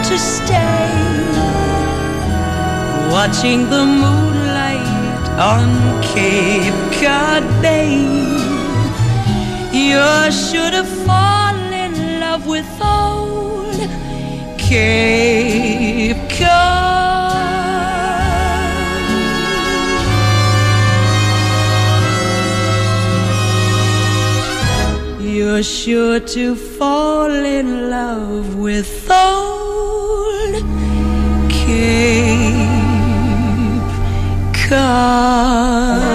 to stay, watching the moonlight on Cape Cod Bay. You're sure to fall in love with old Cape Cod. You're sure to fall in love with old Cape Cod.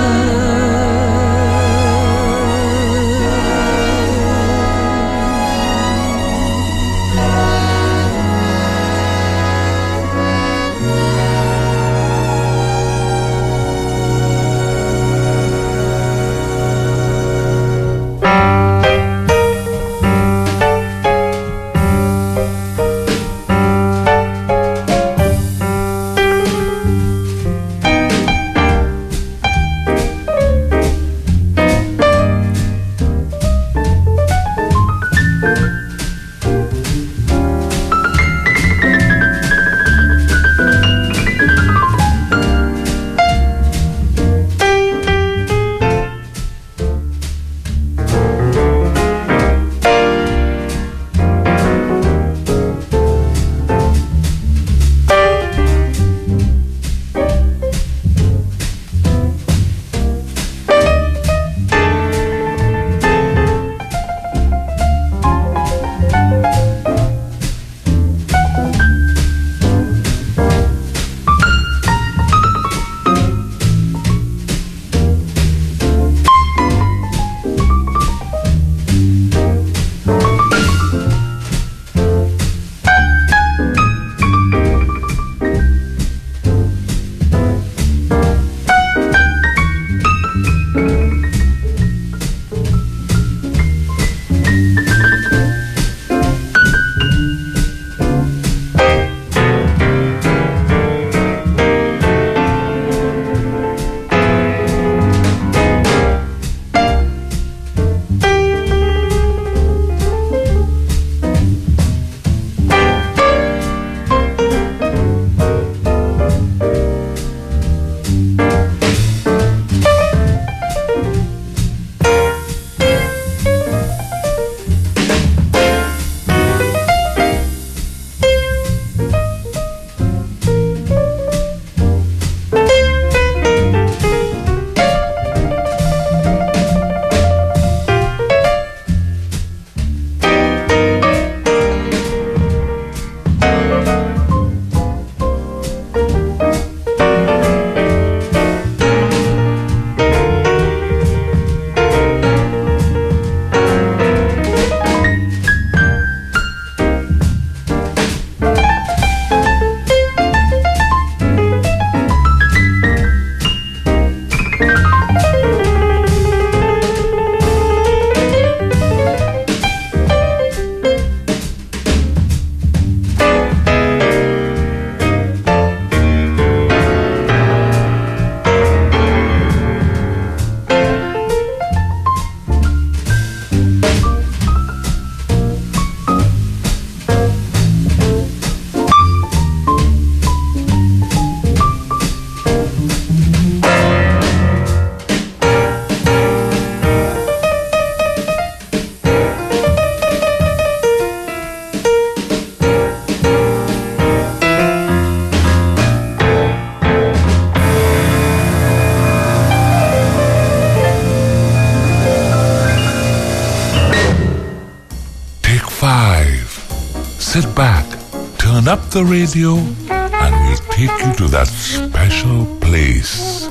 Sit back, turn up the radio, and we'll take you to that special place.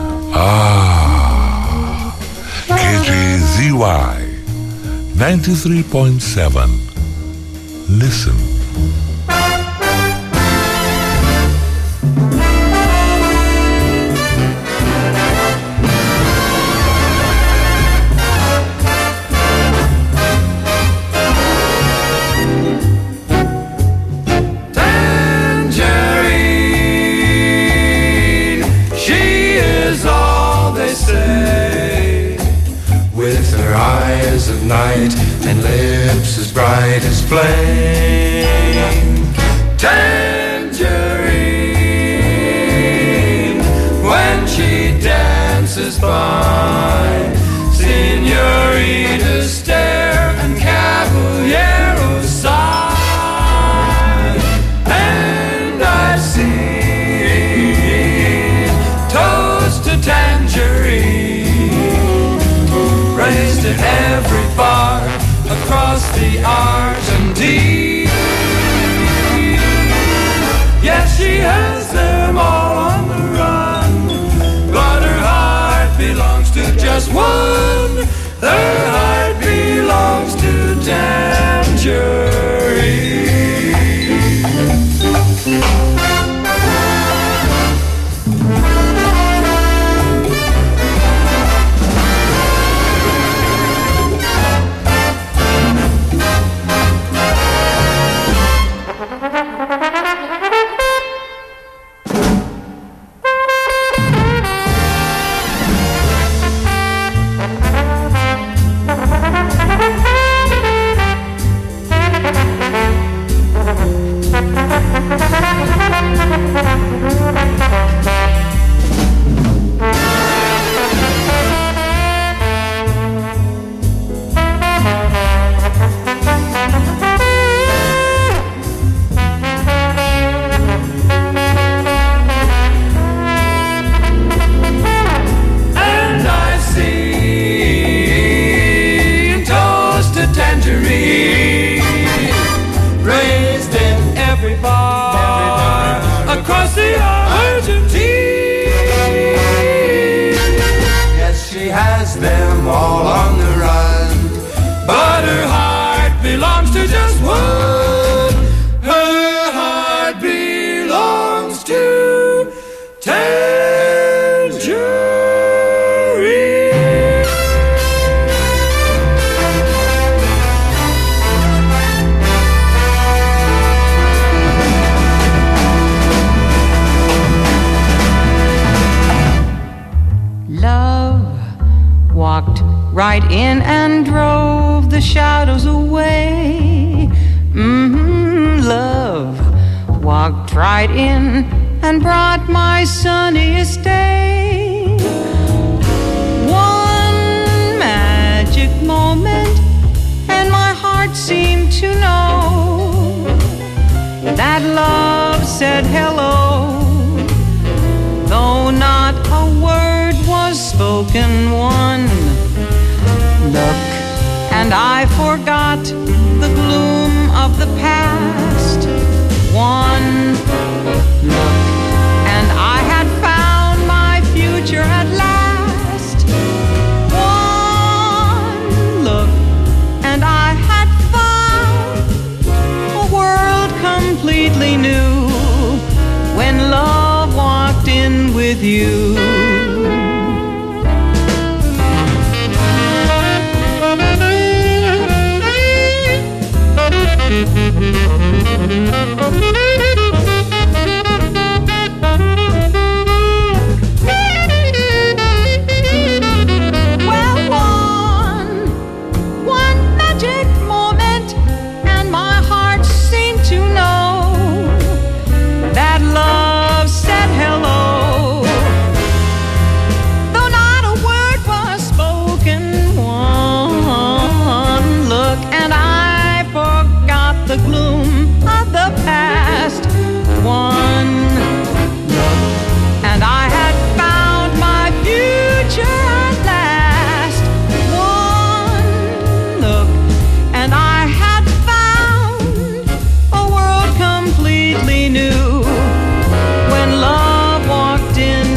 KJZY 93.7. Listen. Of night and lips as bright as flame. tangerine when she dances by. Senorita stare and caballero sigh, and I see toast to tangerine raised at every bar across the Argentine. Yes, she has them all on the run, but her heart belongs to just one. Her heart belongs to tangerine. Raised in every bar across the Argentine. Yes, she has them all on the run, but her heart belongs to just one. Her heart belongs to tangerine. Walked right in and drove the shadows away. Love walked right in and brought my sunniest day. One magic moment, and my heart seemed to know that love said hello, though not a word was spoken. One look and I forgot the gloom of the past. One look and I had found my future at last. One look and I had found a world completely new when love walked in with you. Well, one magic moment, and my heart seemed to know that love said hello, though not a word was spoken. One look and I forgot the gloom of the past. One look and I had found my future at last. One look and I had found a world completely new when love walked in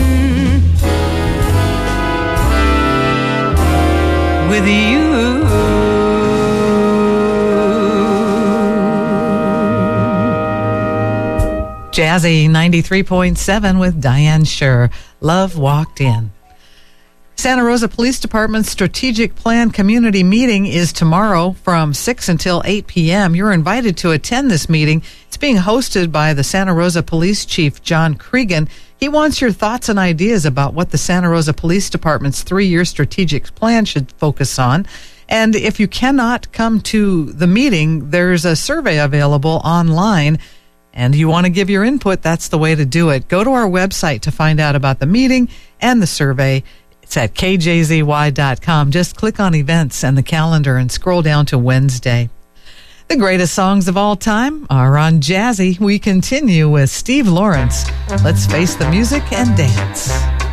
with you. Jazzy 93.7 with Diane Scher. Love Walked In. Santa Rosa Police Department's Strategic Plan Community Meeting is tomorrow from 6 until 8 p.m. You're invited to attend this meeting. It's being hosted by the Santa Rosa Police Chief, John Cregan. He wants your thoughts and ideas about what the Santa Rosa Police Department's 3-year strategic plan should focus on. And if you cannot come to the meeting, there's a survey available online. and you want to give your input, that's the way to do it. Go to our website to find out about the meeting and the survey. It's at kjzy.com. Just click on events and the calendar and scroll down to Wednesday. The greatest songs of all time are on Jazzy. We continue with Steve Lawrence. Let's face the music and dance.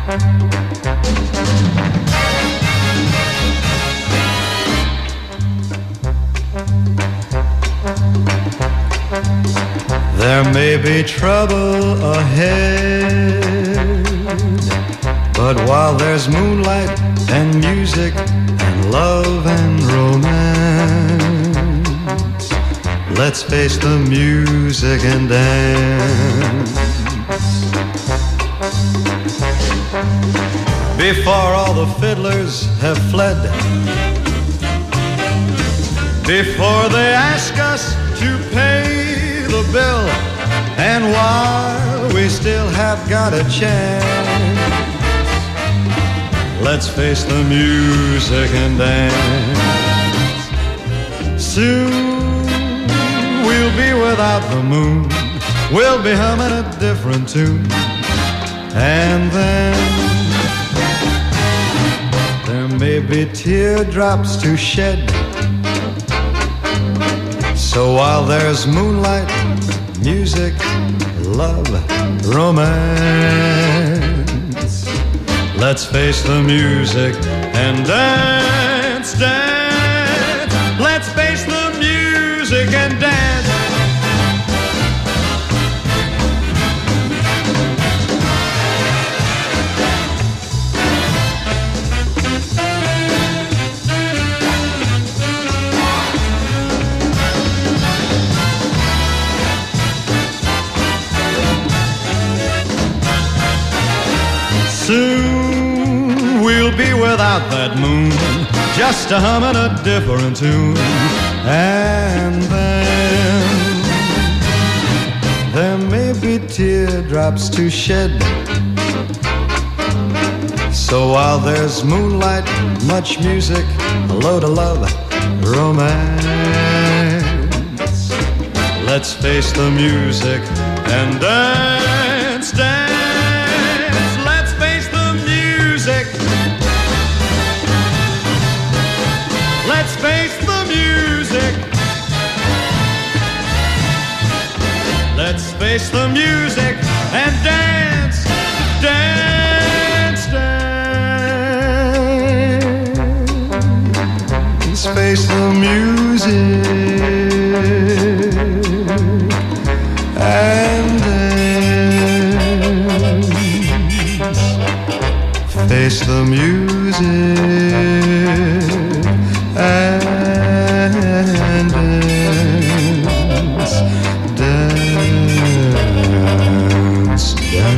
There may be trouble ahead, but while there's moonlight and music and love and romance, let's face the music and dance. Before all the fiddlers have fled, before they ask us to pay the bill, and while we still have got a chance, let's face the music and dance. Soon we'll be without the moon, we'll be humming a different tune, and then there may be teardrops to shed. So while there's moonlight, music, love, romance, let's face the music and dance, dance. Let's face the music and dance. Soon we'll be without that moon, just a humming a different tune, and then there may be teardrops to shed. So while there's moonlight, much music, a load of love, romance, let's face the music and dance, dance. Let's face the music. Let's face the music and dance, dance, dance. Face the music and dance. Face the music and dance, dance,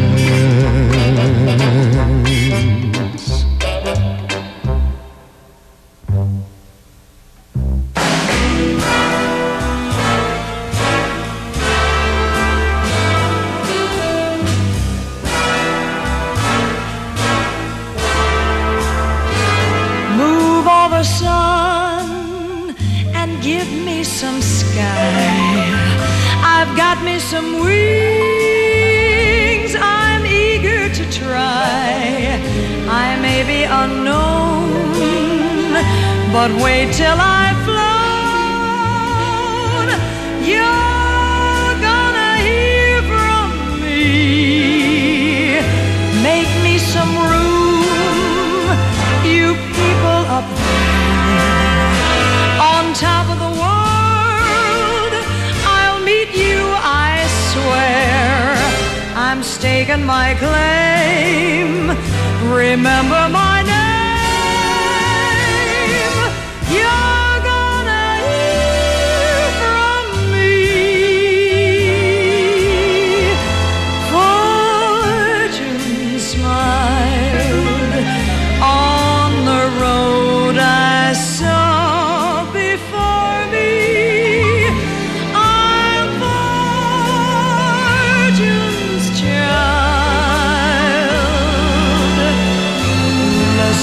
dance. Move all the sun and give me some sky. I've got me some wings, I'm eager to try. I may be unknown, but wait till I've flown. You're gonna hear from me. Make me some room, you people up there on top of the world. I'll meet you, I swear. I'm staking my claim. Remember my name. You're gonna hear from me. Fortune smiled on the road I saw before me. I'm fortune's child.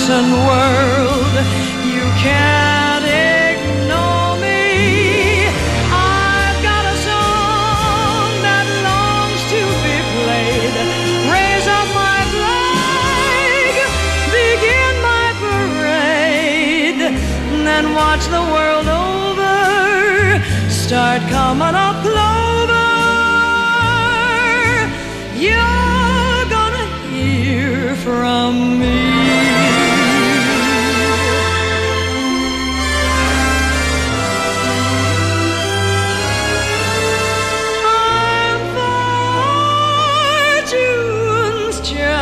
watch the world over start coming up clover. You're gonna hear from me. I'm fortune's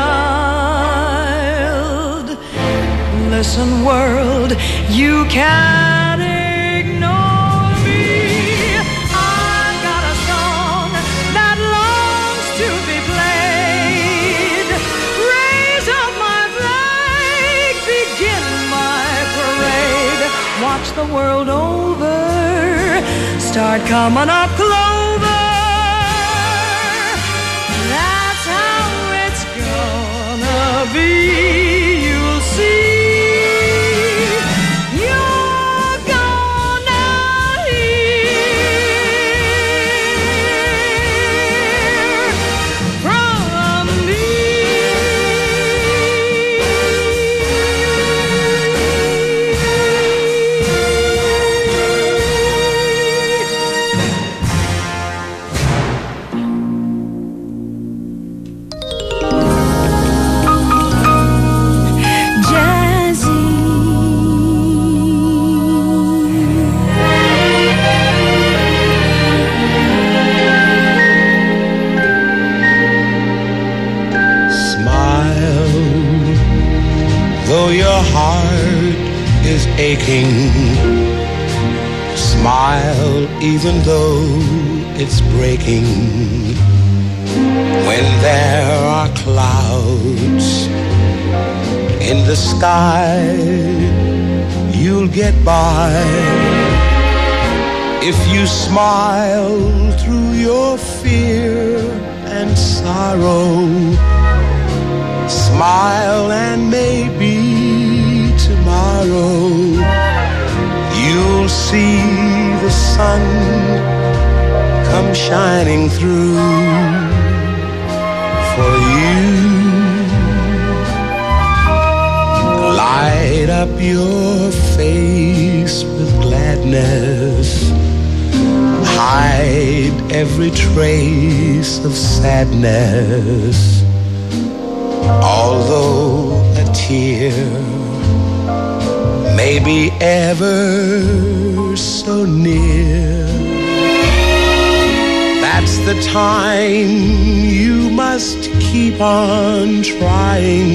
child. Listen, world, you can't ignore me. I've got a song that longs to be played. Raise up my flag, begin my parade. Watch the world over start coming up clover. That's how it's gonna be. You'll see. Aching, smile even though it's breaking. When there are clouds in the sky, you'll get by. If you smile through your fear and sorrow, smile and maybe tomorrow you'll see the sun come shining through for you. Light up your face with gladness, hide every trace of sadness. Although a tear may be ever so near, that's the time you must keep on trying.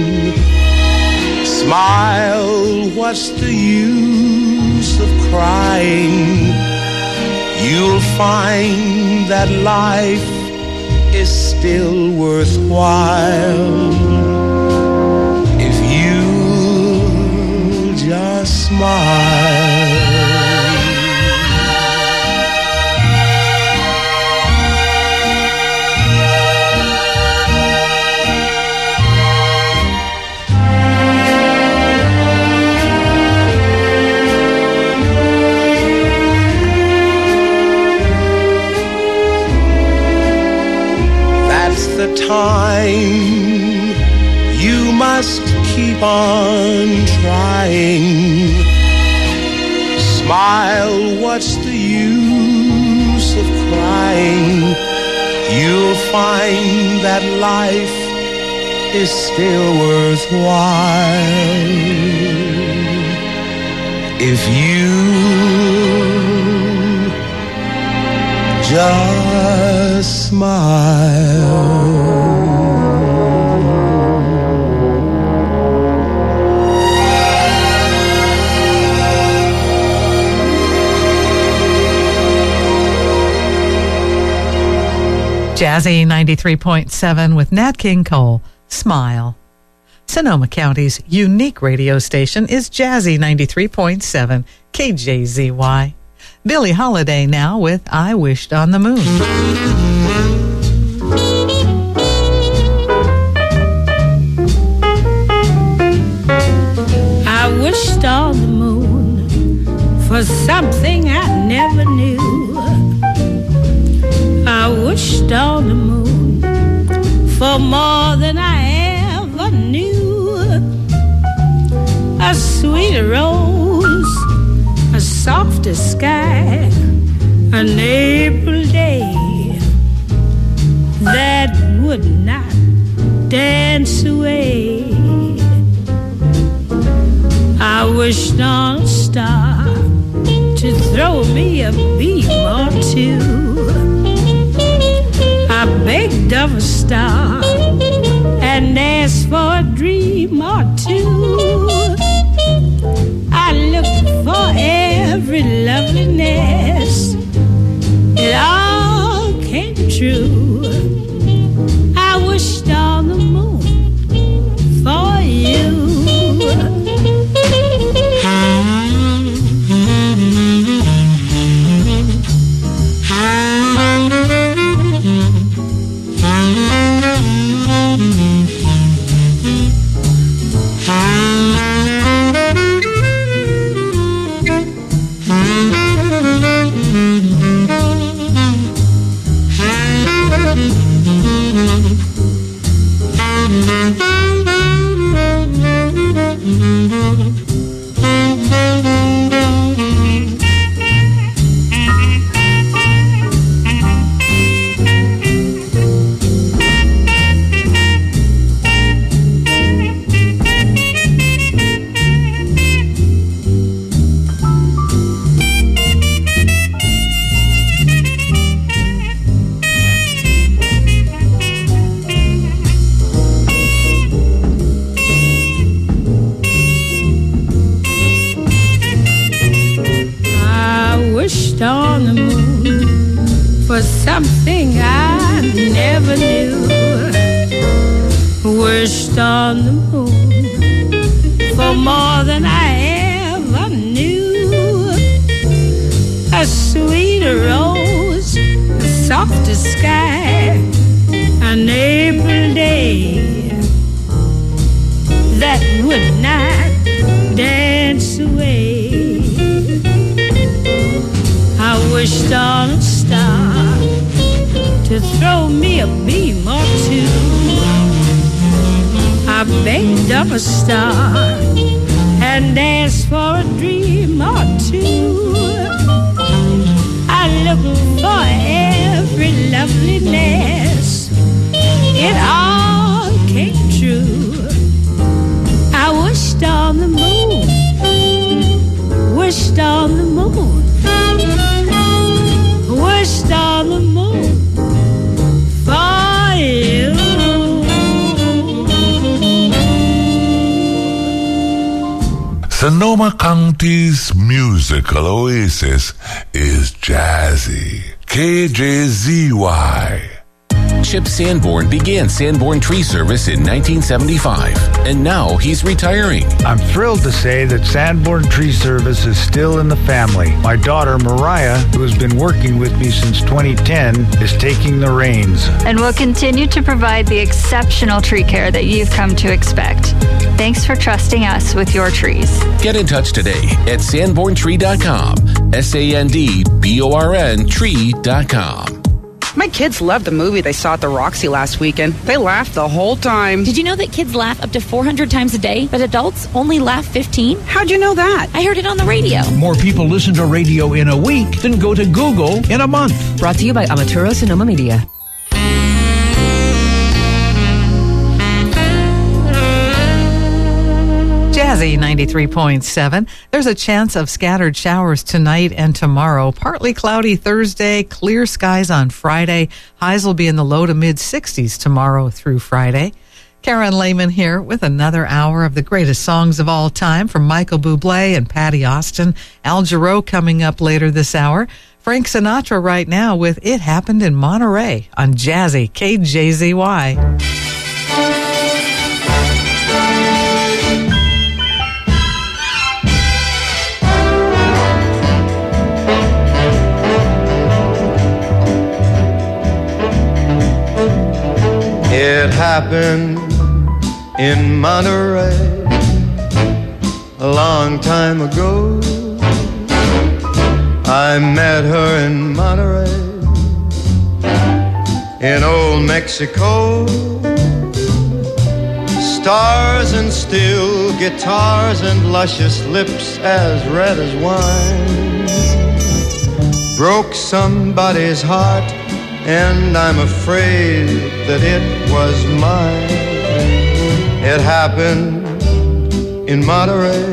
Smile, what's the use of crying? You'll find that life is still worthwhile if you just smile. That's the time you must keep on trying. Smile, what's the use of crying? You'll find that life is still worthwhile if you just smile. Jazzy 93.7 with Nat King Cole, Smile. Sonoma County's unique radio station is Jazzy 93.7 KJZY. Billie Holiday now with I Wished on the Moon. I wished on the moon for something I never knew. I wished on the moon for more than I ever knew. A sweet rose softest sky, an April day that would not dance away. I wished on a star to throw me a beam or two. I begged of a star and asked for a dream or two. I looked for every loveliness. It all came true. I wished on the moon for you. On the moon for something I never knew. Wished on the moon for more than I ever knew. A sweeter rose, the softest sky, an April day that would not dance away. I wished on a star to throw me a beam or two. I begged of a star and asked for a dream or two. I looked for every loveliness. It all came true. I wished on the moon, wished on the moon, wished on the moon for you. Sonoma County's musical oasis is Jazzy. KJZY. Chip Sanborn began Sanborn Tree Service in 1975, and now he's retiring. I'm thrilled to say that Sanborn Tree Service is still in the family. My daughter, Mariah, who has been working with me since 2010, is taking the reins. And will continue to provide the exceptional tree care that you've come to expect. Thanks for trusting us with your trees. Get in touch today at sanborntree.com. SANDBORN tree.com. My kids loved the movie they saw at the Roxy last weekend. They laughed the whole time. Did you know that kids laugh up to 400 times a day, but adults only laugh 15? How'd you know that? I heard it on the radio. More people listen to radio in a week than go to Google in a month. Brought to you by Amaturo Sonoma Media. Jazzy 93.7. There's a chance of scattered showers tonight and tomorrow. Partly cloudy Thursday, clear skies on Friday. Highs will be in the low to mid 60s tomorrow through Friday. Karen Lehman here with another hour of the greatest songs of all time from Michael Bublé and Patty Austin. Al Jarreau coming up later this hour. Frank Sinatra right now with It Happened in Monterey on Jazzy KJZY. It happened in Monterey a long time ago. I met her in Monterey, in old Mexico. Stars and steel guitars and luscious lips as red as wine. broke somebody's heart, and I'm afraid that it was mine. It happened in Monterey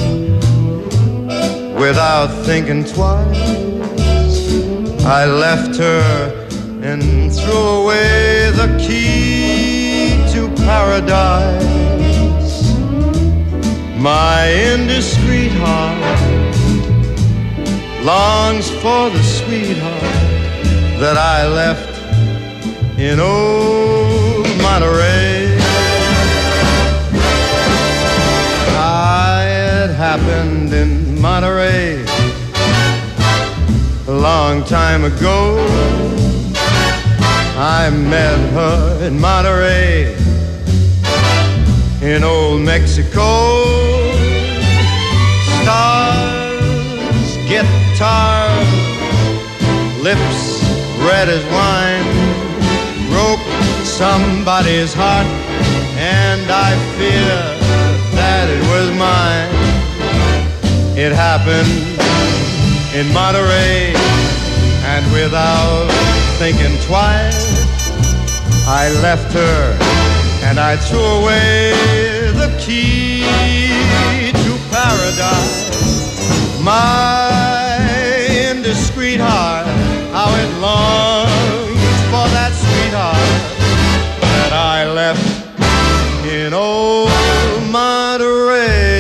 without thinking twice. I left her and threw away the key to paradise. My indiscreet heart longs for the sweetheart that I left in old Monterey. It happened in Monterey a long time ago. I met her in Monterey in old Mexico. Stars, guitar, lips red as wine, broke somebody's heart, and I fear that it was mine. It happened in Monterey, and without thinking twice, I left her and I threw away the key to paradise. My indiscreet heart, how it longs for that sweetheart that I left in old Monterey.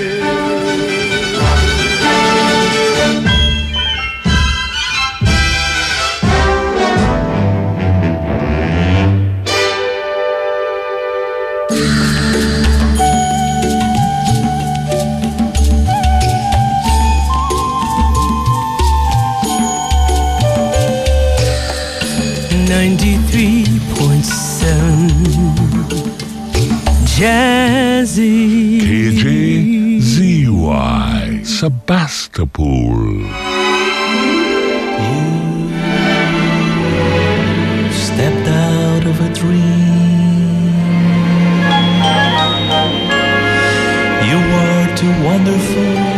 Jazzy KJZY Sebastopol. You stepped out of a dream. You were too wonderful